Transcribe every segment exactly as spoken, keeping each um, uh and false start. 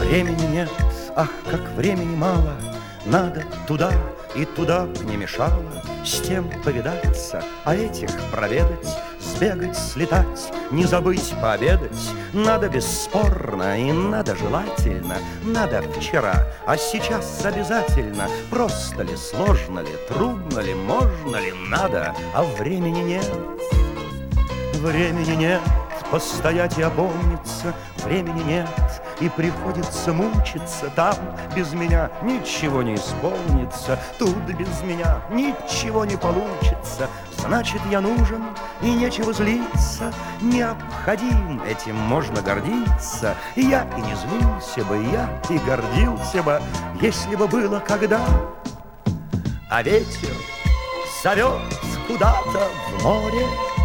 Времени нет, ах, как времени мало, надо туда и туда б не мешало с тем повидаться, а этих проведать, сбегать, слетать, не забыть пообедать. Надо бесспорно и надо желательно, надо вчера, а сейчас обязательно. Просто ли, сложно ли, трудно ли, можно ли, надо, а времени нет. Времени нет, постоять и опомниться, времени нет, и приходится мучиться. Там без меня ничего не исполнится, тут без меня ничего не получится. Значит, я нужен, и нечего злиться, необходим, этим можно гордиться. Я и не злился бы, я и гордился бы, если бы было когда. А ветер зовет куда-то в море,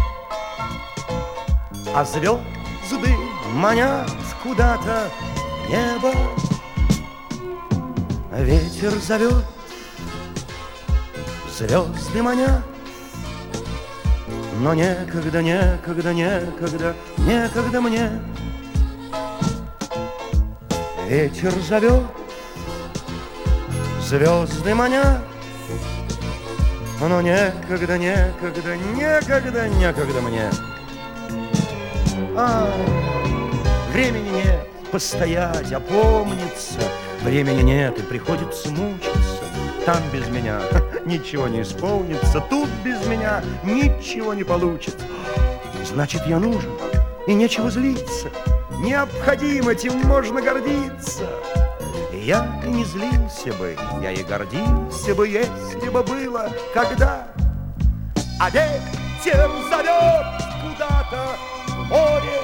а звезды манят куда-то в небо. Ветер зовет, звезды манят, но некогда, некогда, некогда, некогда мне. Ветер зовет, звезды манят, но некогда, некогда, некогда, некогда мне. А, времени нет постоять, опомниться, времени нет, и приходится мучиться. Там без меня ничего не исполнится, тут без меня ничего не получится. Значит, я нужен, и нечего злиться, необходим, этим можно гордиться. Я и не злился бы, я и гордился бы, если бы было когда. А ветер зовет куда-то в море,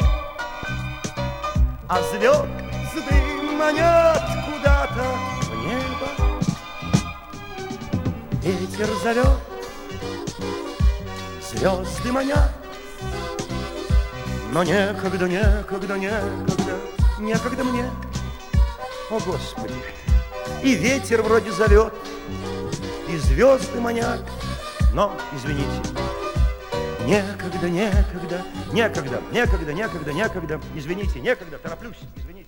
а звезды манят куда-то в небо. Ветер зовет, звезды манят, но некогда, некогда, некогда, некогда мне. О, Господи! И ветер вроде зовет, и звезды манят, но, извините, некогда, некогда, некогда, некогда, некогда, некогда, извините, некогда, тороплюсь, извините.